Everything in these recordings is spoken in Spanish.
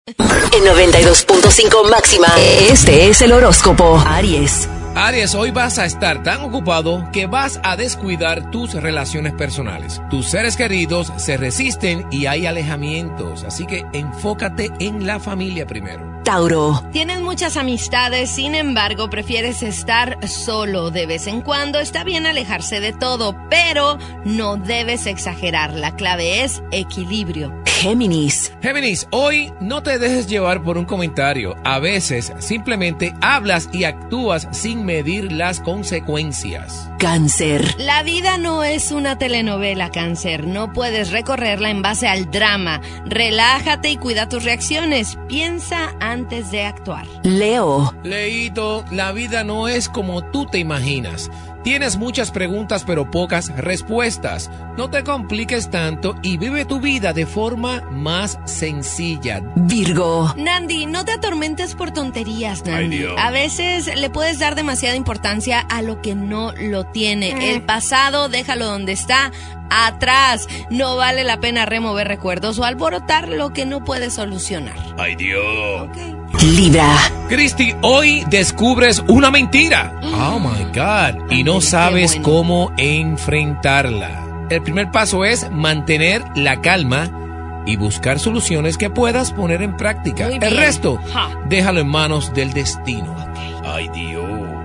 En 92.5 máxima, este es el horóscopo. Aries. Aries, hoy vas a estar tan ocupado que vas a descuidar tus relaciones personales. Tus seres queridos se resisten y hay alejamientos, así que enfócate en la familia primero. Tauro. Tienes muchas amistades, sin embargo, prefieres estar solo de vez en cuando. Está bien alejarse de todo, pero no debes exagerar. La clave es equilibrio. Géminis. Géminis, hoy no te dejes llevar por un comentario. A veces simplemente hablas y actúas sin medir las consecuencias. Cáncer. La vida no es una telenovela, Cáncer. No puedes recorrerla en base al drama. Relájate y cuida tus reacciones. Piensa antes de actuar. Leo. Leito, la vida no es como tú te imaginas. Tienes muchas preguntas pero pocas respuestas. No te compliques tanto y vive tu vida de forma más sencilla. Virgo. Nandi, no te atormentes por tonterías, Nandi. Ay, Dios. A veces le puedes dar demasiada importancia a lo que no lo tiene. El pasado, déjalo donde está, atrás. No vale la pena remover recuerdos o alborotar lo que no puedes solucionar. ¡Ay, Dios! Okay. Libra. Cristi, hoy descubres una mentira. Oh, my God. Y no sabes cómo enfrentarla. El primer paso es mantener la calma y buscar soluciones que puedas poner en práctica. Muy El bien. resto, Ja. déjalo en manos del destino. ¡Ay, Dios!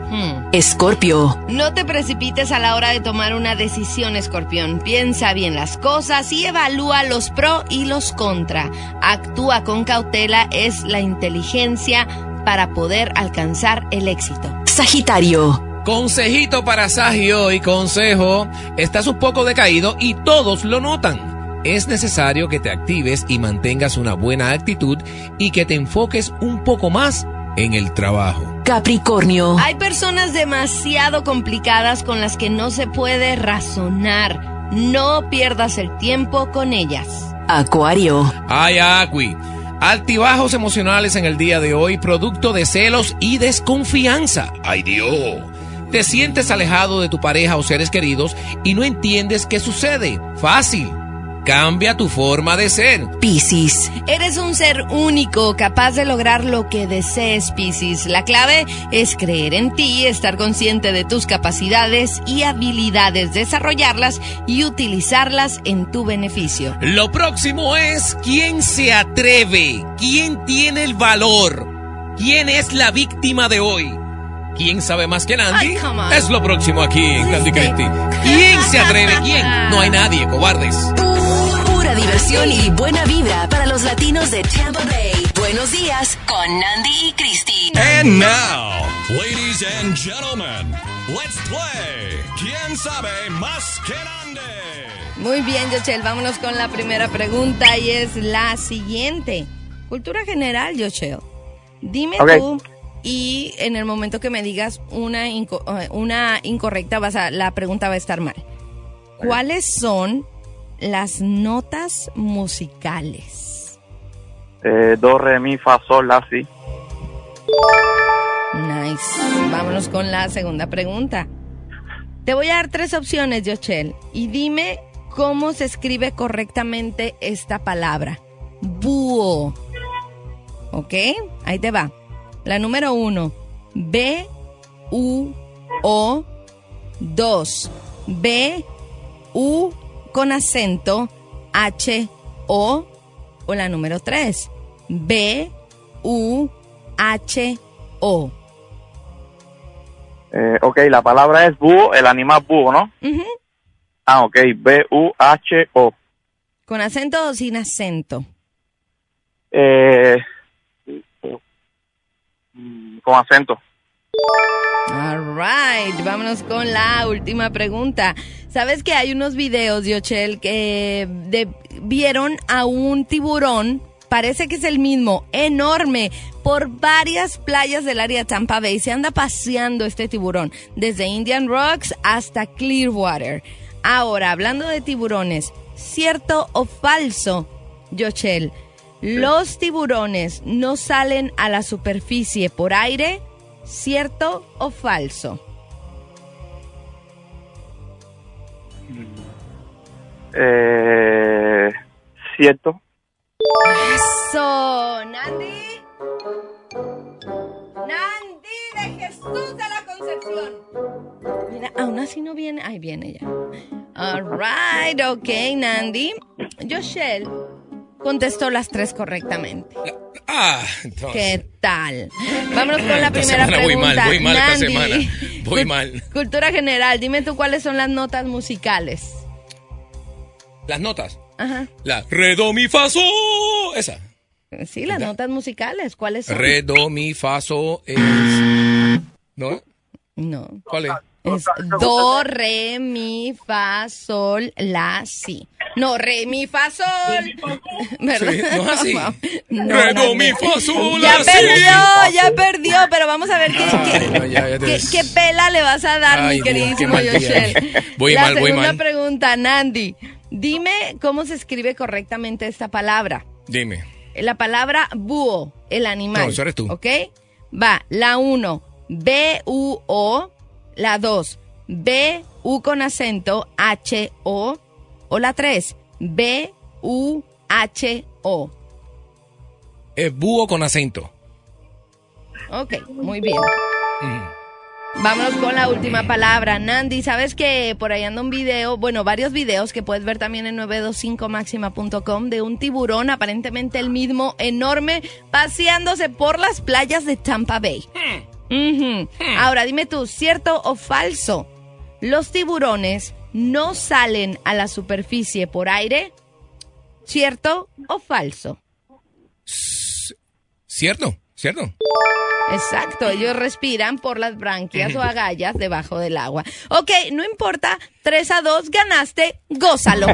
Escorpio. No te precipites a la hora de tomar una decisión, Escorpión. Piensa bien las cosas y evalúa los pro y los contra. Actúa con cautela, es la inteligencia para poder alcanzar el éxito. Sagitario. Consejito para Sagi hoy, consejo. Estás un poco decaído y todos lo notan. Es necesario que te actives y mantengas una buena actitud y que te enfoques un poco más en el trabajo. Capricornio. Hay personas demasiado complicadas con las que no se puede razonar. No pierdas el tiempo con ellas. Acuario. Ay, Aqui. Altibajos emocionales en el día de hoy, producto de celos y desconfianza. ¡Ay, Dios! Te sientes alejado de tu pareja o seres queridos y no entiendes qué sucede. Fácil. Cambia tu forma de ser. Piscis. Eres un ser único, capaz de lograr lo que desees, Piscis. La clave es creer en ti, estar consciente de tus capacidades y habilidades, desarrollarlas y utilizarlas en tu beneficio. Lo próximo es quién se atreve, quién tiene el valor, quién es la víctima de hoy. ¿Quién sabe más que Nandi? Ay, come on. Es lo próximo aquí en Nandi Cristi. ¿Quién se atreve? ¿Quién? No hay nadie, cobardes. Pura diversión y buena vibra para los latinos de Tampa Bay. Buenos días con Nandi y Cristi. And now, ladies and gentlemen, let's play ¿Quién sabe más que Nandi? Muy bien, Yochel, vámonos con la primera pregunta y es la siguiente. Cultura general, Yochel. Dime tú, y en el momento que me digas una incorrecta, la pregunta va a estar mal. ¿Cuáles son las notas musicales? Do, re, mi, fa, sol, la, si. Nice. Vámonos con la segunda pregunta. Te voy a dar 3 opciones, Yochel, y dime cómo se escribe correctamente esta palabra. Búho. ¿Ok? Ahí te va. La número 1, B-U-O. 2, B-U con acento, H-O. O la número 3, B-U-H-O. Ok, la palabra es búho, el animal búho, ¿no? Ujú. Ok, B-U-H-O. ¿Con acento o sin acento? Con acento. All right, vámonos con la última pregunta. ¿Sabes que hay unos videos, Yochel, que vieron a un tiburón? Parece que es el mismo, enorme, por varias playas del área de Tampa Bay. Se anda paseando este tiburón, desde Indian Rocks hasta Clearwater. Ahora, hablando de tiburones, ¿cierto o falso, Yochel? Los tiburones no salen a la superficie por aire, ¿cierto o falso? Cierto. Eso, Nandi casi no viene. Ahí viene ya. All right, ok, Nandi. Yoshel contestó las 3 correctamente. Entonces. ¿Qué tal? Vámonos con la Esta primera semana pregunta. voy mal Nandi, esta semana. Voy mal. Cultura general, dime tú cuáles son las notas musicales. Las notas. Ajá. La re, do, mi, fa, sol. Esa. Sí, las notas musicales. ¿Cuáles son? Re, do, mi, fa, sol es... ¿No? No. ¿Cuál es? Es do, re, mi, fa, sol, la, si. No, re, mi, fa, sol. ¿Verdad? Sí, no es así. No, Re, do, no, mi, no. fa, sol, Ya la, si. ya perdió, pero vamos a ver qué pela le vas a dar, Ay, mi Dios, queridísimo qué mal día. Yoshel. Voy La mal. segunda pregunta, Nandi. Dime cómo se escribe correctamente esta palabra. Dime. La palabra búho, el animal. No, eso eres tú. ¿Ok? Va, la 1, B-U-O. La 2, B-U con acento, H-O. O la 3, B-U-H-O. Es búho con acento. Ok, muy bien. Vámonos con la última palabra. Nandi, ¿sabes que por ahí anda un video, varios videos que puedes ver también en 925maxima.com de un tiburón, aparentemente el mismo, enorme, paseándose por las playas de Tampa Bay? Ahora, dime tú, ¿cierto o falso? Los tiburones no salen a la superficie por aire. ¿Cierto o falso? ¿Cierto? Exacto, ellos respiran por las branquias o agallas debajo del agua. Ok, no importa, 3-2, ganaste, gózalo.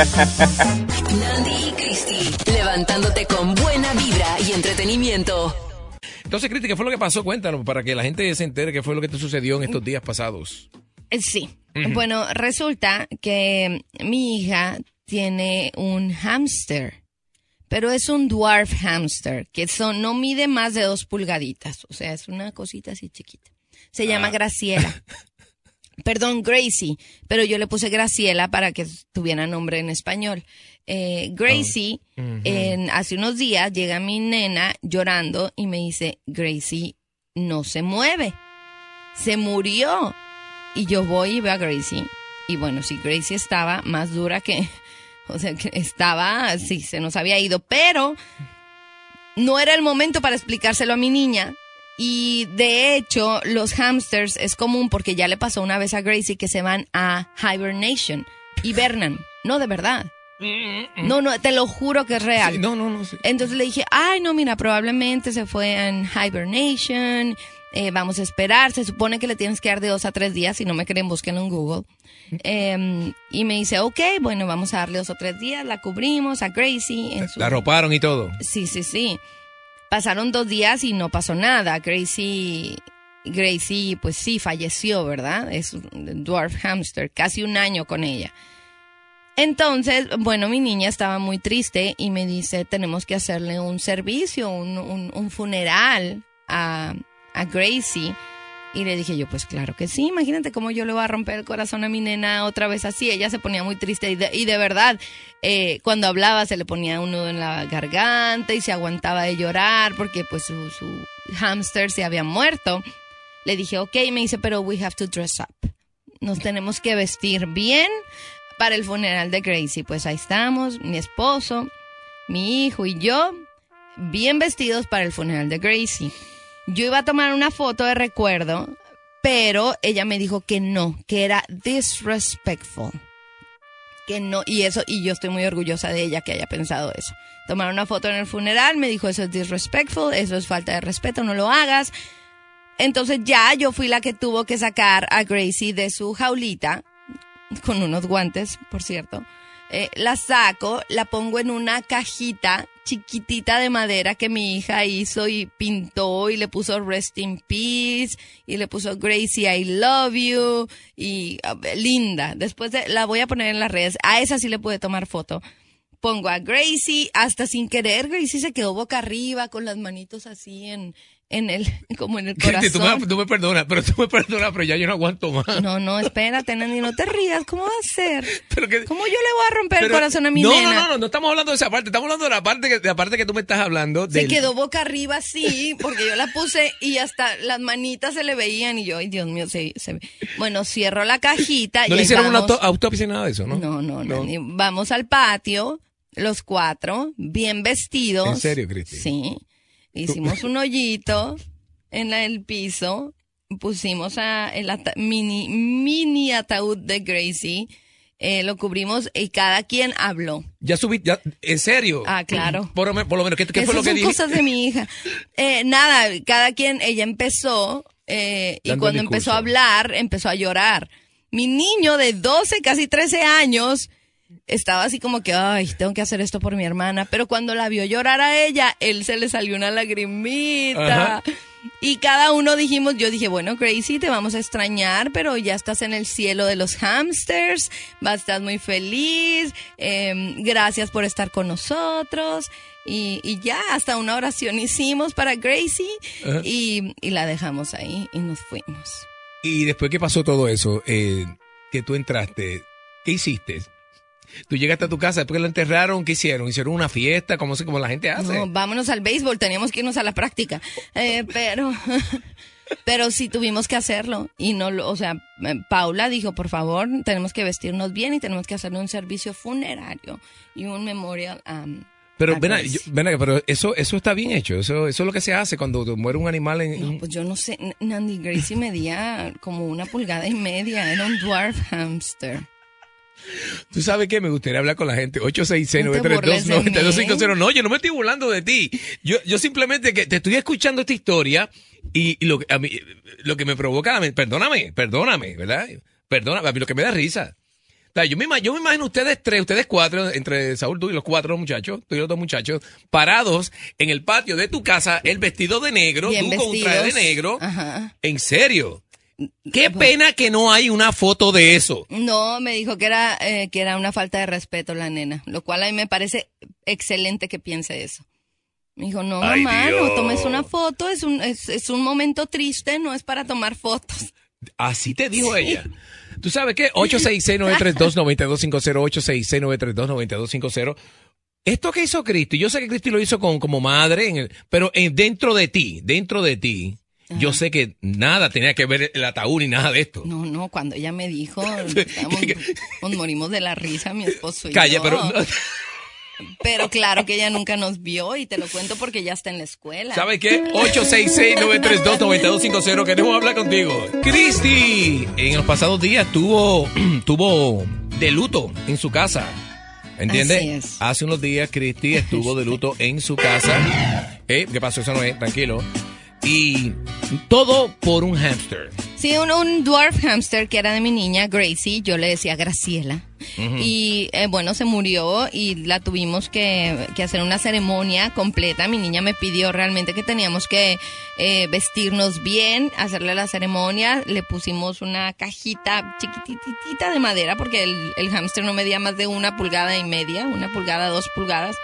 Nandi y Cristi, levantándote con buena vibra y entretenimiento. Entonces, Cristi, ¿qué fue lo que pasó? Cuéntanos, para que la gente se entere qué fue lo que te sucedió en estos días pasados. Sí, bueno, resulta que mi hija tiene un hámster, pero es un dwarf hámster, que no mide más de 2 pulgaditas, o sea, es una cosita así chiquita. Se llama Graciela. Perdón, Gracie, pero yo le puse Graciela para que tuviera nombre en español. Gracie, hace unos días llega mi nena llorando y me dice, Gracie no se mueve, se murió. Y yo voy y veo a Gracie. Y bueno, sí, Gracie estaba más dura que... O sea, que estaba... Sí, se nos había ido. Pero no era el momento para explicárselo a mi niña. Y de hecho, los hamsters es común porque ya le pasó una vez a Gracie que se van a hibernation. Hibernan. No, de verdad. No, te lo juro que es real. Sí, no. Sí. Entonces le dije, ay, no, mira, probablemente se fue en hibernation, vamos a esperar, se supone que le tienes que dar de 2 a 3 días, si no me creen, búsquenlo en Google. Y me dice, ok, bueno, vamos a darle 2 o 3 días, la cubrimos a Gracie. La arroparon y todo. Sí. Pasaron 2 días y no pasó nada. Gracie, pues sí, falleció, ¿verdad? Es un dwarf hamster, casi 1 año con ella. Entonces, bueno, mi niña estaba muy triste y me dice, tenemos que hacerle un servicio, un funeral a Gracie. Y le dije yo, pues claro que sí, imagínate cómo yo le voy a romper el corazón a mi nena otra vez así. Ella se ponía muy triste y de verdad, cuando hablaba se le ponía un nudo en la garganta y se aguantaba de llorar porque pues su hámster se había muerto. Le dije, ok, me dice, pero we have to dress up. Nos tenemos que vestir bien para el funeral de Gracie. Pues ahí estamos, mi esposo, mi hijo y yo, bien vestidos para el funeral de Gracie. Yo iba a tomar una foto de recuerdo, pero ella me dijo que no, que era disrespectful. Que no, y yo estoy muy orgullosa de ella que haya pensado eso. Tomar una foto en el funeral, me dijo, eso es disrespectful, eso es falta de respeto, no lo hagas. Entonces ya yo fui la que tuvo que sacar a Gracie de su jaulita, con unos guantes, por cierto. La saco, la pongo en una cajita chiquitita de madera que mi hija hizo y pintó y le puso Rest in Peace y le puso Gracie I Love You y linda. Después la voy a poner en las redes. A esa sí le pude tomar foto. Pongo a Gracie, hasta sin querer Gracie se quedó boca arriba con las manitos así en como en el Cristi, corazón. tú me perdonas, pero ya yo no aguanto más. No, espérate, Nandy, no te rías. ¿Cómo va a ser? Pero que- ¿Cómo yo le voy a romper el pero- corazón a mi no, nena? no estamos hablando de esa parte, estamos hablando de la parte que tú me estás hablando. Se quedó boca arriba así, porque yo la puse y hasta las manitas se le veían y yo, ay Dios mío, se ve. Bueno, cierro la cajita. ¿No y le ahí hicieron una vamos. autopsia nada de eso, no? No. Nandy. Vamos al patio, los 4, bien vestidos. ¿En serio, Cristi? Sí. Hicimos un hoyito en el piso, pusimos el mini ataúd de Gracie, lo cubrimos y cada quien habló. Ya subí, ¿en serio? Ah, claro. Por lo menos, ¿qué Esas fue lo que son dije? cosas de mi hija. Nada, cada quien, ella empezó y Dando cuando el discurso. empezó a hablar, empezó a llorar. Mi niño de 12, casi 13 años, estaba así como que, ay, tengo que hacer esto por mi hermana. Pero cuando la vio llorar a ella, él se le salió una lagrimita. Ajá. Y cada uno yo dije, bueno, Gracie, te vamos a extrañar, pero ya estás en el cielo de los hamsters, estás muy feliz, gracias por estar con nosotros. Y ya, hasta una oración hicimos para Gracie y la dejamos ahí y nos fuimos. Y después que pasó todo eso, que tú entraste, ¿qué hiciste? Tú llegaste a tu casa, después que la enterraron, ¿qué hicieron? ¿Hicieron una fiesta? Como la gente hace? No, vámonos al béisbol, teníamos que irnos a la práctica. Pero sí tuvimos que hacerlo. Y Paula dijo, por favor, tenemos que vestirnos bien y tenemos que hacerle un servicio funerario y un memorial. Pero a ven, Gracie. pero eso está bien hecho. Eso es lo que se hace cuando muere un animal en... No, pues yo no sé, Nandy, Gracie medía como 1,5 pulgadas, era un dwarf hamster. ¿Tú sabes qué? Me gustaría hablar con la gente. 866-932-9250. No te No, yo no me estoy burlando de ti. Yo simplemente que te estoy escuchando esta historia y lo que me provoca, perdóname, ¿verdad? Perdóname, a mí lo que me da risa. O sea, yo me imagino ustedes 4, entre Saúl, tú y los 4 muchachos, tú y los 2 muchachos, parados en el patio de tu casa, el vestido de negro, Bien tú con un traje de vestidos. negro. Ajá. ¿En serio? Qué pena que no hay una foto de eso. No, me dijo que era una falta de respeto la nena, lo cual a mí me parece excelente que piense eso. Me dijo, no, Ay, mamá, Dios. no tomes una foto, es un momento triste, no es para tomar fotos. Así te dijo ella. ¿Tú sabes qué? 866-932-9250, 866-932-9250. Esto que hizo Cristi, yo sé que Cristi lo hizo como madre, pero dentro de ti, yo sé que nada tenía que ver el ataúd ni nada de esto. No, cuando ella me dijo, nos morimos de la risa, mi esposo y Calla, yo. pero... Pero claro que ella nunca nos vio y te lo cuento porque ya está en la escuela. ¿Sabes qué? 866-932-9250, queremos hablar contigo. Cristi, en los pasados días tuvo de luto en su casa. ¿Entiendes? Así es. Hace unos días Cristi estuvo de luto en su casa. ¿Qué pasó? Eso no es, tranquilo. Y todo por un hámster. Sí, un dwarf hamster que era de mi niña, Gracie, yo le decía Graciela. Y bueno, se murió y la tuvimos que hacer una ceremonia completa. Mi niña me pidió realmente que teníamos que vestirnos bien, hacerle la ceremonia. Le pusimos una cajita chiquititita de madera porque el hámster no medía más de 1,5 pulgadas, 1 pulgada, 2 pulgadas.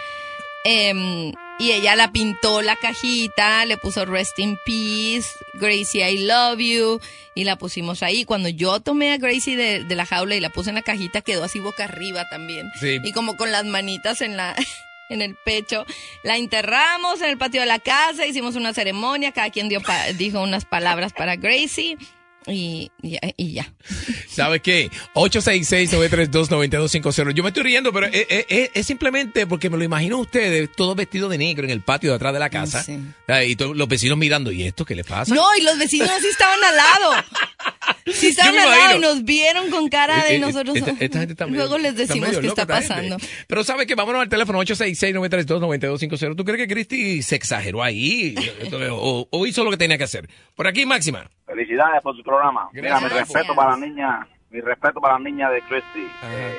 Y ella la pintó la cajita, le puso Rest in Peace, Gracie, I love you, y la pusimos ahí. Cuando yo tomé a Gracie de la jaula y la puse en la cajita, quedó así boca arriba también. Sí. Y como con las manitas en el pecho. La enterramos en el patio de la casa, hicimos una ceremonia, cada quien dijo unas palabras para Gracie. Y ya. ¿Sabes qué? 866-932-9250. Yo me estoy riendo, pero es simplemente porque me lo imagino a ustedes todos vestidos de negro en el patio de atrás de la casa. Sí. Y todos los vecinos mirando, ¿y esto qué le pasa? No, y los vecinos sí estaban al lado. Sí estaban Yo me al lado y imagino. nos vieron con cara de nosotros. Esta gente está medio- Luego les está decimos medio qué loca está esta gente. pasando. Pero ¿sabes qué? Vámonos al teléfono 866-932-9250. ¿Tú crees que Cristi se exageró ahí? ¿O hizo lo que tenía que hacer? Por aquí, Máxima. Felicidades por su programa. Gracias. Mira, mi respeto para la niña de Christy. Ajá.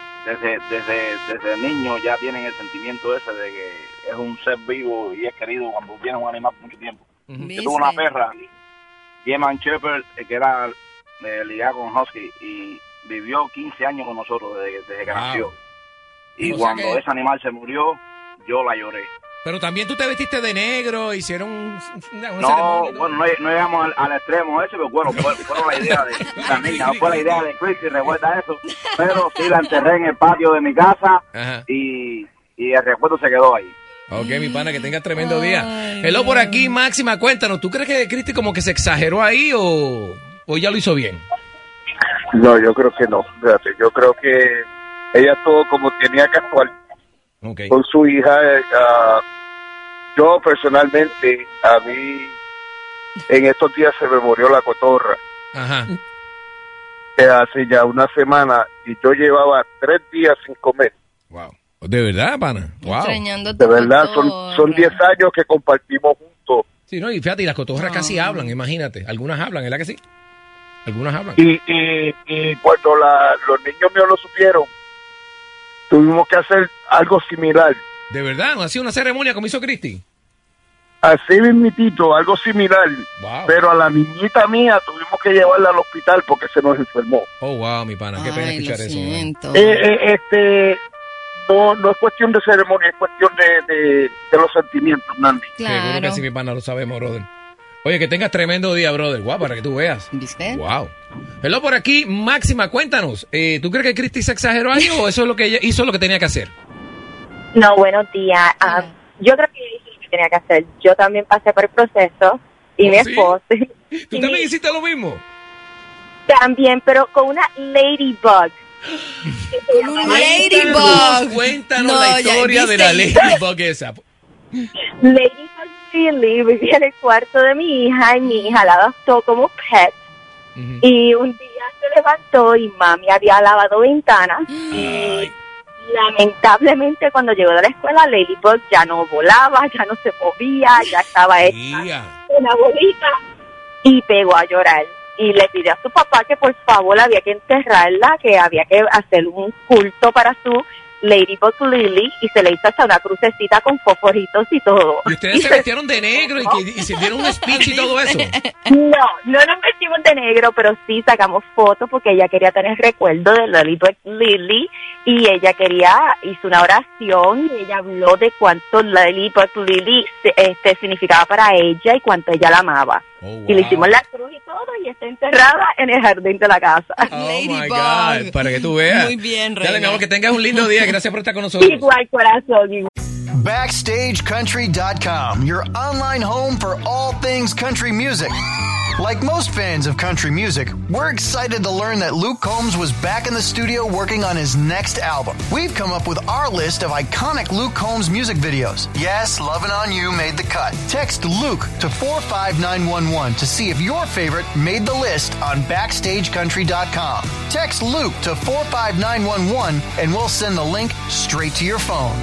Desde niño ya tienen el sentimiento ese de que es un ser vivo y es querido cuando tiene un animal por mucho tiempo. ¿Viste? Yo tuve una perra, German Shepherd, que era ligada con Husky y vivió 15 años con nosotros desde que Wow. nació. Y O sea cuando que- ese animal se murió, yo la lloré. Pero también tú te vestiste de negro, hicieron una No, ceremonia. bueno, no llegamos al extremo ese, pero bueno, fue la idea de la niña, no fue la idea de Chris y recuerda eso, pero sí la enterré en el patio de mi casa. Ajá. y el recuerdo se quedó ahí. Ok, mi pana, que tenga tremendo día. Hello por aquí, Máxima, cuéntanos, ¿tú crees que Cristi como que se exageró ahí o ya lo hizo bien? No, yo creo que no. Fíjate, yo creo que ella todo como tenía que actuar Okay. con su hija. Yo personalmente, a mí en estos días se me murió la cotorra. Ajá. Hace ya una semana y yo llevaba 3 días sin comer. Wow. ¿De verdad, pana? Wow. Extrañando De tu verdad, cotorra. son 10 años que compartimos juntos. Sí, no, y fíjate, y las cotorras casi hablan, imagínate. Algunas hablan, ¿verdad que sí? Algunas hablan. Y cuando los niños míos lo supieron, tuvimos que hacer algo similar. ¿De verdad? ¿No ha sido una ceremonia como hizo Cristi? Así mismitito, algo similar. Wow. Pero a la niñita mía tuvimos que llevarla al hospital porque se nos enfermó. Oh, wow, mi pana, qué pena Ay, escuchar lo eso. man. siento. No es cuestión de ceremonia, es cuestión de los sentimientos, Nandi. Seguro que Claro. sí, mi pana, lo sabemos, brother. Oye, que tengas tremendo día, brother. Guau, para que tú veas. ¿Viste? Wow. Hello por aquí, Máxima, cuéntanos. ¿Tú crees que Cristi se exageró ahí o eso es lo que ella hizo lo que tenía que hacer? No, buenos días. Yo creo que ella hizo lo que tenía que hacer. Yo también pasé por el proceso y ¿Oh, mi sí? esposo ¿Tú también hiciste lo mismo? también, pero con una ladybug. Un ladybug. Cuéntanos No, la ya, historia de ¿viste? la ladybug esa. Ladybug Lily vivía en el cuarto de mi hija y mi hija la adoptó como pet. Ujú. Y un día se levantó y mami había lavado ventanas y lamentablemente cuando llegó de la escuela Ladybug ya no volaba, ya no se movía, ya estaba hecha Tía. una bolita y pegó a llorar y le pidió a su papá que por favor había que enterrarla, que había que hacer un culto para su Ladybug Lily y se le hizo hasta una crucecita con fosforitos y todo. Y ustedes se vestieron de negro y se dieron un speech y todo eso. No nos vestimos de negro, pero sí sacamos fotos porque ella quería tener recuerdo de Ladybug Lily y ella hizo una oración y ella habló de cuánto Ladybug Lily significaba para ella y cuánto ella la amaba. Oh, wow. Y le hicimos la cruz y todo y está enterrada en el jardín de la casa. Oh my Ladybug. God, para que tú veas. Muy bien, Dale, mi reina. amor, que tengas un lindo día. Gracias por estar con nosotros. Igual corazón. BackstageCountry.com, your online home for all things country music. Like most fans of country music, we're excited to learn that Luke Combs was back in the studio working on his next album. We've come up with our list of iconic Luke Combs music videos. Yes, Lovin' On You made the cut. Text Luke to 45911 to see if your favorite made the list on BackstageCountry.com. Text Luke to 45911 and we'll send the link straight to your phone.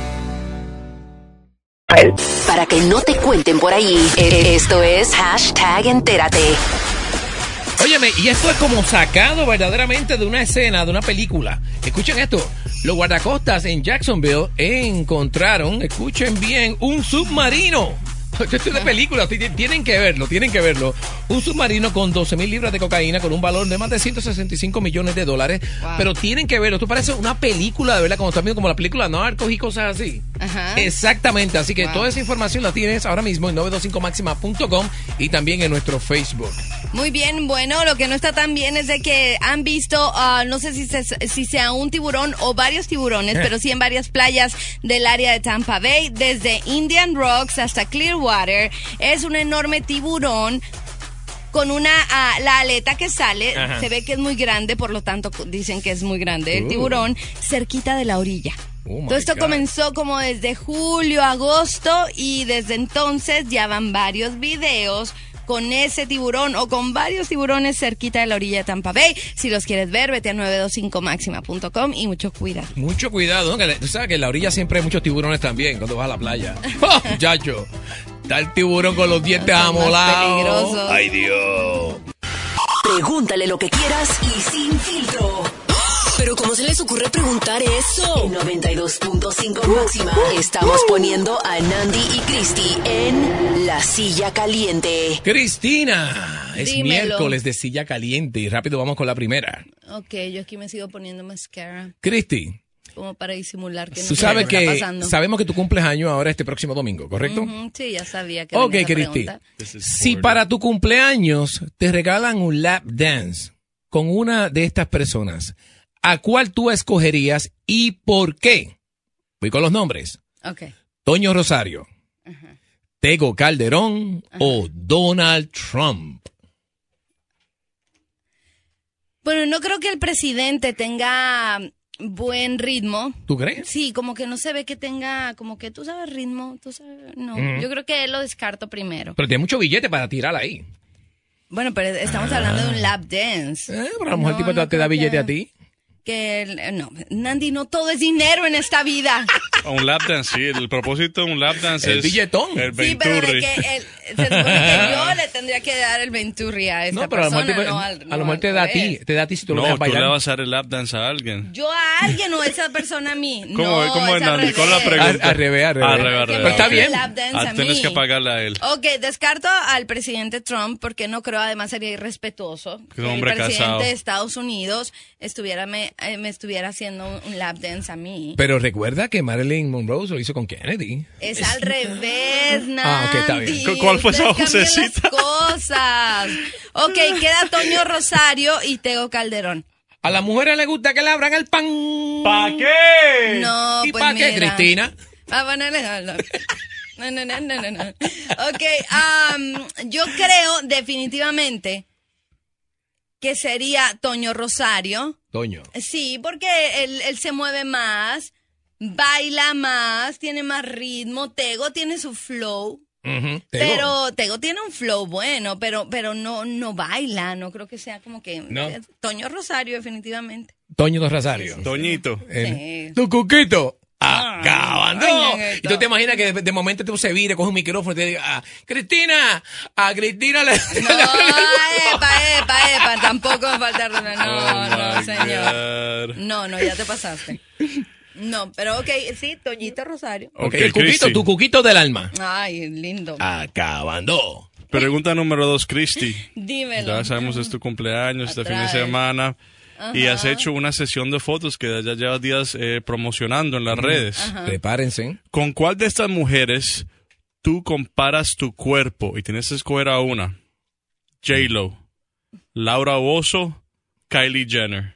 Para que no te cuenten por ahí, esto es #entérate. Óyeme, y esto es como sacado verdaderamente de una escena, de una película. Escuchen esto. Los guardacostas en Jacksonville encontraron, escuchen bien, un submarino. Esto es de película, tienen que verlo. Un submarino con 12,000 libras de cocaína con un valor de más de 165 millones de dólares. Wow. Pero tienen que verlo. Esto parece una película, de verdad, como también como la película Narcos y cosas así. Ajá. Exactamente, así que Wow. toda esa información la tienes ahora mismo en 925maxima.com y también en nuestro Facebook. Muy bien, bueno, lo que no está tan bien es de que han visto, no sé si sea un tiburón o varios tiburones, pero sí en varias playas del área de Tampa Bay, desde Indian Rocks hasta Clearwater. Es un enorme tiburón con la aleta que sale, Ajá. se ve que es muy grande, por lo tanto dicen que es muy grande el tiburón, cerquita de la orilla. Oh, my Todo esto God. comenzó como desde julio, agosto, y desde entonces ya van varios videos con ese tiburón o con varios tiburones cerquita de la orilla de Tampa Bay. Si los quieres ver, vete a 925maxima.com y mucho cuidado. Mucho cuidado, ¿no? Que tú sabes que en la orilla siempre hay muchos tiburones también cuando vas a la playa. ¡Oh, muchacho! Está el tiburón con los dientes Son más amolados. peligrosos. ¡Ay, Dios! Pregúntale lo que quieras y sin filtro. Pero ¿cómo se les ocurre preguntar eso? En 92.5 Máxima estamos poniendo a Nandi y Cristi en La Silla Caliente. Cristina, es Dímelo. miércoles de silla caliente y rápido vamos con la primera. Ok, yo aquí me sigo poniendo mascara. Cristi, como para disimular que no Tú sé sabes qué está que pasando. sabemos que tú cumples años ahora este próximo domingo, ¿correcto? Sí, ya sabía que Ok, venía esa Cristi. pregunta. Si para tu cumpleaños te regalan un lap dance con una de estas personas, ¿a cuál tú escogerías y por qué? Voy con los nombres. Ok. Toño Rosario, Tego Calderón o Donald Trump. Bueno, no creo que el presidente tenga buen ritmo. ¿Tú crees? Sí, como que no se ve que tenga, como que tú sabes ritmo, tú sabes, no. Yo creo que él lo descarto primero. Pero tiene mucho billete para tirar ahí. Bueno, pero estamos hablando de un lap dance. Pero a lo mejor el tipo te da billete a ti. No, Nandi, no todo es dinero en esta vida. Un lap dance, sí. El propósito de un lap dance El es... billetón. El Sí, pero de Venturi. que se supone que yo le tendría que dar el Venturi a esta No, pero a lo persona, mejor, no a lo mejor te da a ti, revés. te da a ti si tú lo No, dejas tú le bailar. vas a dar el lap dance a alguien. Yo a alguien o esa persona a mí. ¿Cómo No, ¿cómo es es, al Nandi? ¿Cuál es la revés. pregunta? Al revés, al revés. Al Pero está Que me bien. dé lap dance a Tienes mí. que pagarle a él. Ok, descarto al presidente Trump porque no creo, además sería irrespetuoso Que es un el hombre presidente casado. de Estados Unidos me estuviera haciendo un lap dance a mí. Pero recuerda que Marilyn Monroe lo hizo con Kennedy. Es al revés, Nandi. Ah, ok, está bien. ¿Cuál fue esa Ustedes cambian vocecita? las cosas. Ok, queda Toño Rosario y Tego Calderón. A las mujeres les gusta que le abran el pan. ¿Para qué? No, ¿Y pues para qué, mira. Cristina? Ah, bueno, no. Ok, yo creo definitivamente que sería Toño Rosario. Toño. Sí, porque él se mueve más, baila más, tiene más ritmo. Tego tiene su flow. Ujú, Tego. Pero Tego tiene un flow bueno, pero no baila, no creo que sea como que No. Toño Rosario definitivamente. Toño Rosario. Toñito. Sí. Tu cuquito. Acabando. Ay, Y tú te imaginas que de momento tú se vire, coge un micrófono y te diga, Cristina, a Cristina le... No, epa, tampoco me falta no, my señor. God. No, ya te pasaste. No, pero ok, sí, Toñito Rosario. Ok, Ok, el cuquito, Cristi. tu cuquito del alma. Ay, lindo. Acabando. Pregunta número 2, Cristi. Dímelo. Ya sabemos es tu cumpleaños, este Otra fin de vez. semana. Y has hecho una sesión de fotos que ya llevas días promocionando en las redes. Prepárense. ¿Con cuál de estas mujeres tú comparas tu cuerpo y tienes que escoger a una? J-Lo, Laura Bozzo, Kylie Jenner.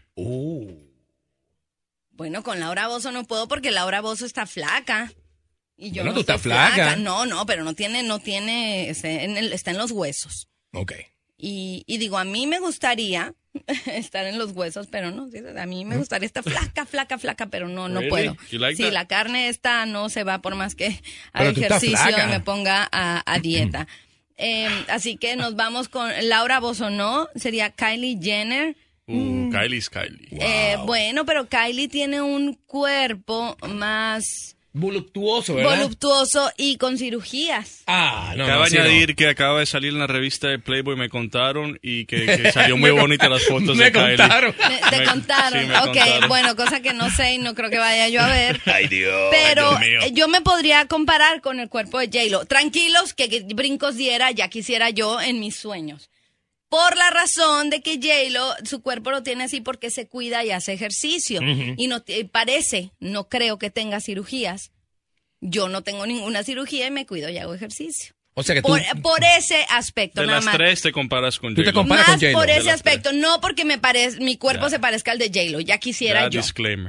Bueno, con Laura Bozzo no puedo porque Laura Bozzo está flaca. Y yo Bueno, no tú estás estoy flaca. No, pero no tiene, está en los huesos. Ok. Y digo, a mí me gustaría estar en los huesos, pero no, sí, a mí me gustaría estar flaca, pero no Really? puedo. You like Sí, that? la carne esta no se va por más que haga Pero tú estás ejercicio flaca. y me ponga a dieta. Así que nos vamos con Laura Bozzo, ¿no? Sería Kylie Jenner. Kylie's Kylie. Bueno, pero Kylie tiene un cuerpo más Voluptuoso, ¿verdad? voluptuoso y con cirugías. Ah, no, Acaba no, de sí, añadir no. que acaba de salir en la revista de Playboy, me contaron, y que salió muy bonita las fotos Me de Kylie. contaron. Te contaron. Sí, me Ok, contaron. bueno, cosa que no sé y no creo que vaya yo a ver. Ay, Dios. Pero Dios mío. yo me podría comparar con el cuerpo de J-Lo. Tranquilos, que brincos diera, ya quisiera yo en mis sueños. Por la razón de que J-Lo, su cuerpo lo tiene así porque se cuida y hace ejercicio. Y no no creo que tenga cirugías. Yo no tengo ninguna cirugía y me cuido y hago ejercicio. O sea que tú... Por ese aspecto, De nada las más. tres te comparas con Tú te J-Lo. comparas Más con J-Lo. por de ese las aspecto, no porque mi cuerpo Ya. se parezca al de J-Lo, ya quisiera Ya, yo. disclaimer.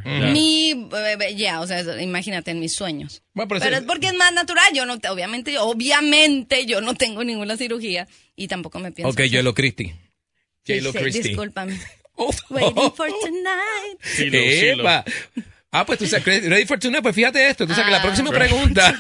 O sea, imagínate en mis sueños. Bueno, pero pero sí. es porque es más natural, yo no, obviamente yo no tengo ninguna cirugía y tampoco me pienso. Ok, hacer. J-Lo Christie. J-Lo Sí, Christie. discúlpame. Oh. Waiting for tonight. Silo. Epa. Ah, pues tú sabes, ready for tonight, pues fíjate esto, tú sabes que la próxima pregunta,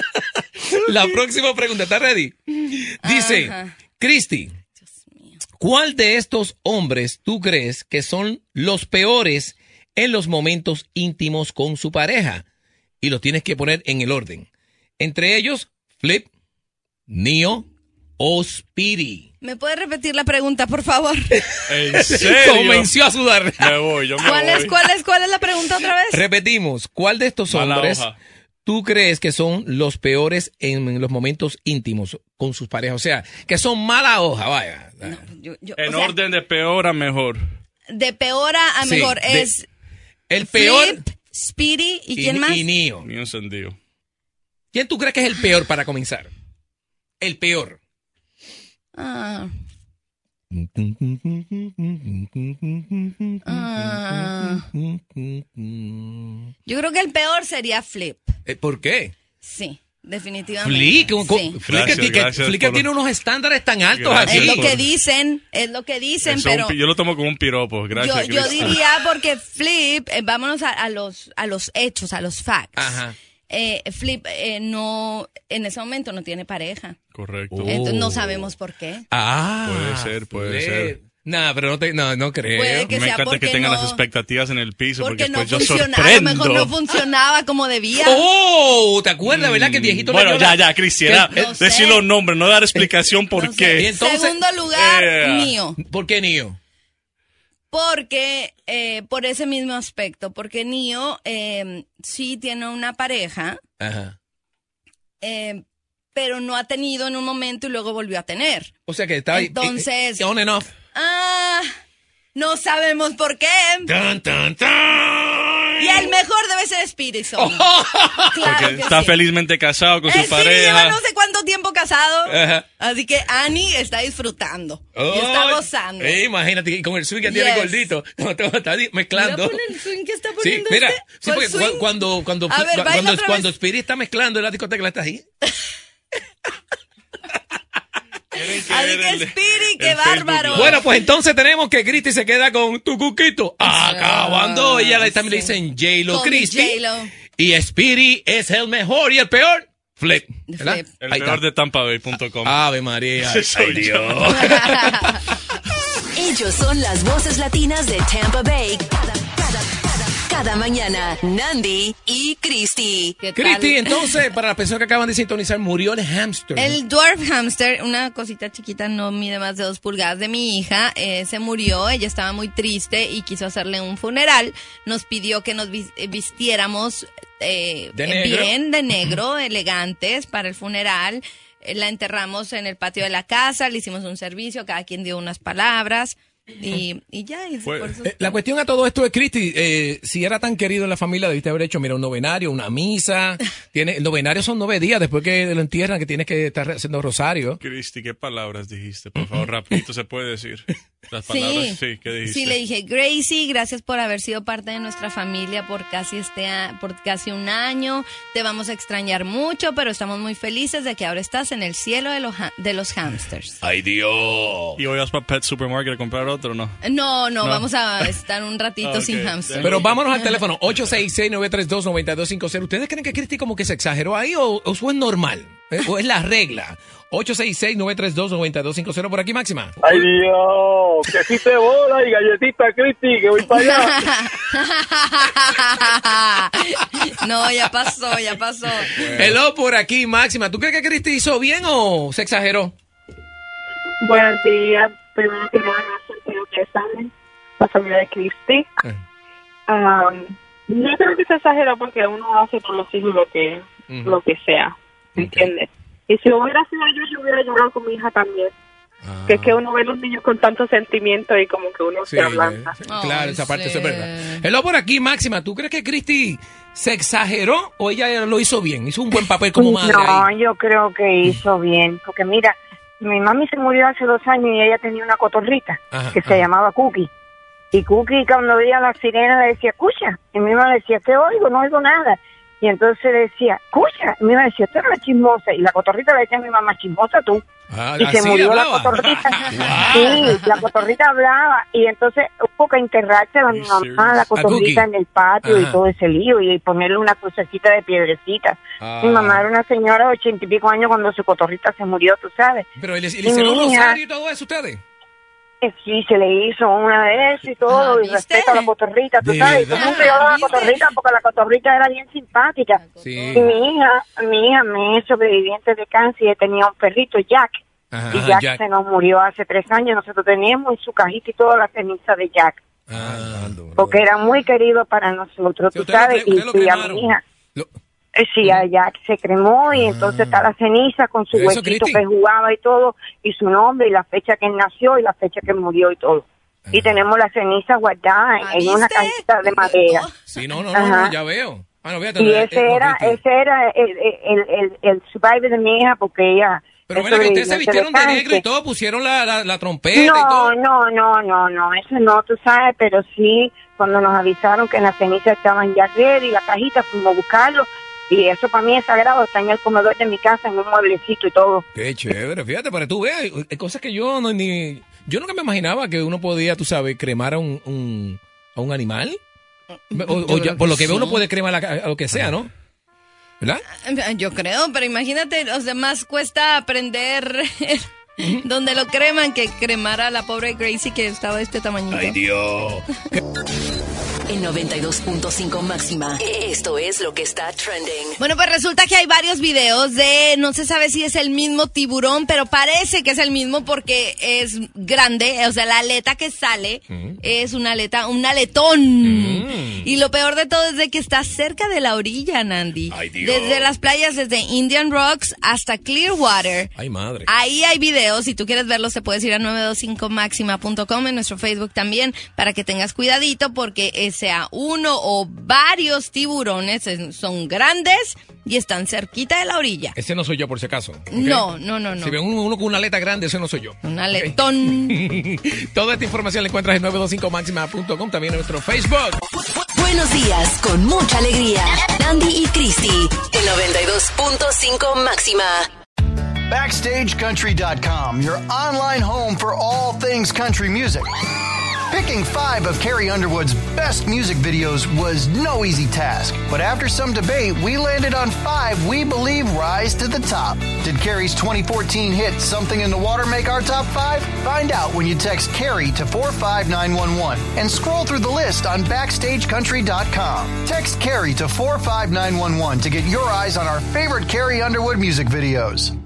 la próxima pregunta, ¿estás ready? Dice, Ajá. Christy, ¿cuál de estos hombres tú crees que son los peores en los momentos íntimos con su pareja? Y los tienes que poner en el orden. Entre ellos, Flip, Neo o Speedy. ¿Me puedes repetir la pregunta, por favor? ¿En serio? Comenzó a sudar. Me voy, yo me ¿Cuál voy. es la pregunta otra vez? Repetimos, ¿cuál de estos Mala hombres hoja. tú crees que son los peores en los momentos íntimos con sus parejas? O sea, que son mala hoja, vaya. En orden de peor a mejor. De peor a Sí, mejor de- es El peor, Speedy, ¿y quién más? Y Neo. Mío encendido. ¿Quién tú crees que es el peor para comenzar? El peor. Yo creo que el peor sería Flip. ¿Por qué? Sí, definitivamente. Flick, Sí. Flick por- tiene unos estándares tan altos Gracias. aquí. Es lo que dicen, pero Yo lo tomo como un piropo. Gracias, yo Cristi. diría porque Flip, vámonos a los hechos, a los facts. Ajá. Flip no, en ese momento no tiene pareja. Correcto. Entonces no sabemos por qué. Puede ser. Nah, pero no creo. Puede que Me sea encanta porque que tengan no- las expectativas en el piso porque Porque no después yo funcionaba, a lo sorprendo. mejor no funcionaba como debía. ¡Oh! ¿Te acuerdas, verdad, que el viejito Bueno, le dio la- ya, Cristian. No sé. Decir los nombres, no dar explicación por No sé. qué. Y entonces- Segundo lugar, Yeah. Neo. ¿Por qué Neo? Porque, por ese mismo aspecto, porque Neo sí tiene una pareja, Ajá. pero no ha tenido en un momento y luego volvió a tener. O sea que está ahí. Entonces- on and off. No sabemos por qué. Tan, tan, tan. Y el mejor debe ser Spiritson. Claro Porque que está sí. felizmente casado con su Speedy lleva pareja. no sé cuánto tiempo casado. Ajá. Así que Annie está disfrutando. Y está Ay, gozando. Imagínate, y con el swing que tiene Yes. gordito. Está mezclando. Mira, pon el swing que está Sí, poniendo mira, usted. sí, ¿Cuál porque swing? cuando A ver, baila otra vez. Spirit está mezclando en la discoteca, está ahí. Así que Speedy, qué bárbaro. Bueno, pues entonces tenemos que Cristi se queda con tu cuquito. Acabando. Ella también le dicen J-Lo Con Cristi. J-Lo. Y Speedy es el mejor y el peor. Flip. ¿verdad? Flip. El Ahí peor está. de TampaBay.com. Ave María. Ese soy Ay, yo. Dios. Ellos son las voces latinas de Tampa Bay. Cada mañana, Nandi y Cristi. ¿Qué tal? Cristi, entonces, para las personas que acaban de sintonizar, murió el hamster. El dwarf hamster, una cosita chiquita, no mide más de 2 pulgadas, de mi hija, se murió. Ella estaba muy triste y quiso hacerle un funeral. Nos pidió que nos vistiéramos negro. bien de negro, elegantes para el funeral. La enterramos en el patio de la casa, le hicimos un servicio, cada quien dio unas palabras y ya. Y Fue- por eso- La cuestión a todo esto es, Cristi, si era tan querido en la familia, debiste haber hecho, mira, un novenario, una misa. El novenario son 9 días después que lo entierran, que tienes que estar haciendo rosario. Cristi, ¿qué palabras dijiste? Por favor, rapidito se puede decir. Las palabras, sí, ¿qué dijiste? Sí, le dije, Gracie, gracias por haber sido parte de nuestra familia por casi un año. Te vamos a extrañar mucho, pero estamos muy felices de que ahora estás en el cielo de los hamsters. ¡Ay, Dios! ¿Y hoy vas para Pet Supermarket a comprar otro o no? No, vamos a estar un ratito Ok. sin hamsters. Pero vámonos al teléfono, 866-932-9250. ¿Ustedes creen que Cristi como que se exageró ahí o eso es normal? ¿O es la regla? 866-932-9250 por aquí, Máxima. Ay, Dios, que si te bola y galletita, Cristi, que voy para allá. No, ya pasó. Hello por aquí, Máxima. ¿Tú crees que Cristi hizo bien o se exageró? Buenos días. Primero que nada, creo que saben la familia de Cristi. No creo que se exageró porque uno hace por los hijos lo que sea, ¿entiendes? Y si hubiera sido yo hubiera llorado con mi hija también. Que es que uno ve a los niños con tanto sentimiento y como que uno Sí, se ablanda. claro, esa parte sí. eso es verdad. Hello por aquí, Máxima. ¿Tú crees que Cristi se exageró o ella lo hizo bien? ¿Hizo un buen papel como madre No, ahí? yo creo que hizo bien, porque mira, mi mami se murió hace 2 años y ella tenía una cotorrita Ajá, que se llamaba Cookie. Y Cookie cuando veía la sirena le decía, escucha. Y mi mamá le decía, ¿qué oigo? No oigo nada. Y entonces le decía, escucha. Y mi mamá decía, tú eres una chismosa. Y la cotorrita le decía a mi mamá, chismosa tú. Ah, Y se así murió hablaba. la cotorrita. Sí, la cotorrita hablaba. Y entonces hubo que enterrarse a mi mamá, la cotorrita en el patio y Ajá. todo ese lío. Y ponerle una crucecita de piedrecita. Ah. Mi mamá era una señora de 80 y pico años cuando su cotorrita se murió, tú sabes. Pero le Y hicieron un mi hija- rosario y todo eso ustedes. Sí, se le hizo una vez y todo, y ¿viste? respeto a la cotorrita, tú De sabes. Y todo el verdad. mundo lloraba a la ¿Viste? cotorrita porque la cotorrita era bien simpática. Sí. Y mi hija me es sobreviviente de cáncer y tenía un perrito, Jack. Ajá, Y Jack, Jack. se nos murió hace 3 años. Nosotros teníamos en su cajita y toda la ceniza de Jack. Ah, Porque era muy querido para nosotros, Sí, tú usted lo sabes. cre- usted lo Y a cremaron. mi hija. Lo- Sí, a Jack se cremó y entonces está la ceniza con su Eso, huesito Cristi. que jugaba y todo, y su nombre y la fecha que él nació y la fecha que murió y todo. y tenemos las cenizas guardadas en una cajita de madera. Sí, no, Ajá. ya veo. Bueno, fíjate, Y ese era el survivor de mi hija, porque ella... Pero mira que ustedes se vistieron de negro y todo, pusieron la trompeta y todo. No, eso no, tú sabes, pero sí, cuando nos avisaron que las cenizas estaban ya ready, la cajita, fuimos a buscarlo, y eso para mí es sagrado, está en el comedor de mi casa, en un mueblecito y todo. Qué chévere, fíjate, para que tú veas, hay cosas que yo nunca me imaginaba que uno podía, tú sabes, cremar a un animal. Por lo que veo, uno puede cremar a lo que sea, ¿no? ¿Verdad? Yo creo, pero imagínate, o sea, más cuesta aprender donde lo creman que cremar a la pobre Gracie que estaba de este tamañito. ¡Ay, Dios! En 92.5 máxima. Esto es lo que está trending. Bueno, pues resulta que hay varios videos de, no se sabe si es el mismo tiburón, pero parece que es el mismo porque es grande, o sea, la aleta que sale es un aletón. Y lo peor de todo es de que está cerca de la orilla, Nandi. Ay, Dios. Desde las playas, desde Indian Rocks hasta Clearwater. Ay, madre. Ahí hay videos, si tú quieres verlos, te puedes ir a 925maxima.com, en nuestro Facebook también, para que tengas cuidadito, porque sea uno o varios tiburones son grandes y están cerquita de la orilla. Ese no soy yo, por si acaso. ¿Okay? No. Si ven uno con una aleta grande, ese no soy yo. Un aletón. Toda esta información la encuentras en 925maxima.com, también en nuestro Facebook. Buenos días, con mucha alegría. Andy y Cristi, en 92.5 máxima. BackstageCountry.com, your online home for all things country music. Picking 5 of Carrie Underwood's best music videos was no easy task, but after some debate, we landed on 5 we believe rise to the top. Did Carrie's 2014 hit Something in the Water make our top 5? Find out when you text Carrie to 45911 and scroll through the list on BackstageCountry.com. Text Carrie to 45911 to get your eyes on our favorite Carrie Underwood music videos.